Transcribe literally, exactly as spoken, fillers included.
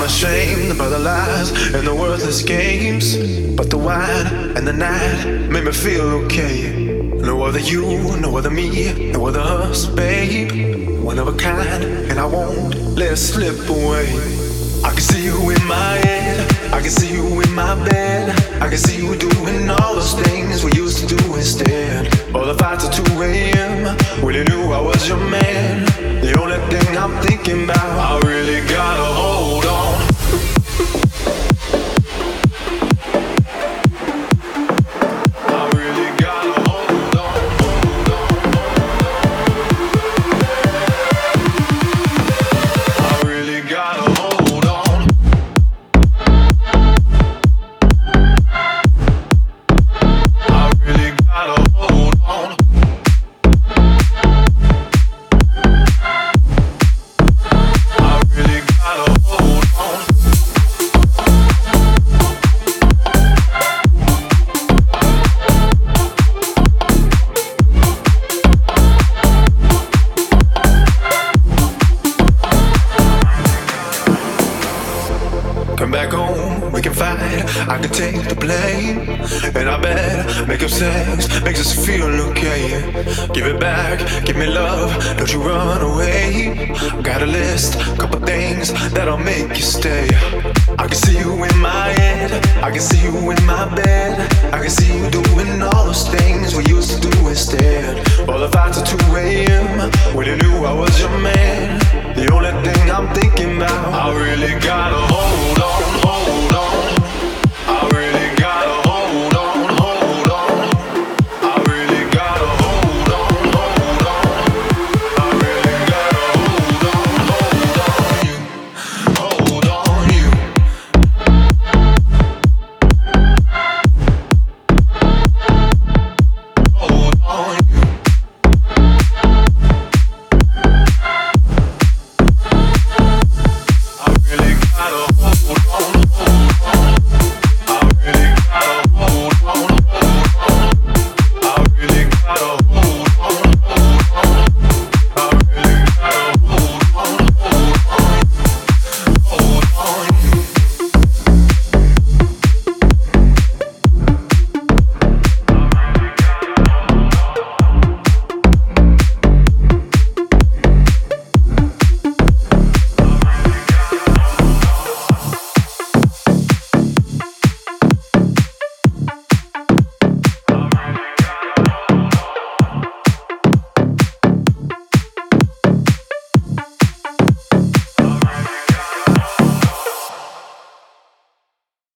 ashamed by the lies and the worthless games, but the wine and the night made me feel okay. No other you, no other me, no other us, babe. One of a kind, and I won't let it slip away. I can see you in my head, I can see you in my bed, I can see you doing all those things we used to do instead. All the fights at two a.m. when you knew I was your man. The only thing I'm thinking about, I really gotta hold on. Come back home, we can fight, I can take the blame. And I bet make up sex makes us feel okay. Give it back, give me love, don't you run away. Got a list, couple things that'll make you stay. I can see you in my head, I can see you in my bed, I can see you doing all those things we used to do instead. All the fights at two a.m. when you knew I was your man. The only thing I'm thinking about, I really gotta hold on. Hold on, I really gotta hold on, hold on. I really gotta hold on, hold on. I really gotta hold on, hold on you, hold on you. Hold on you. I really gotta hold on.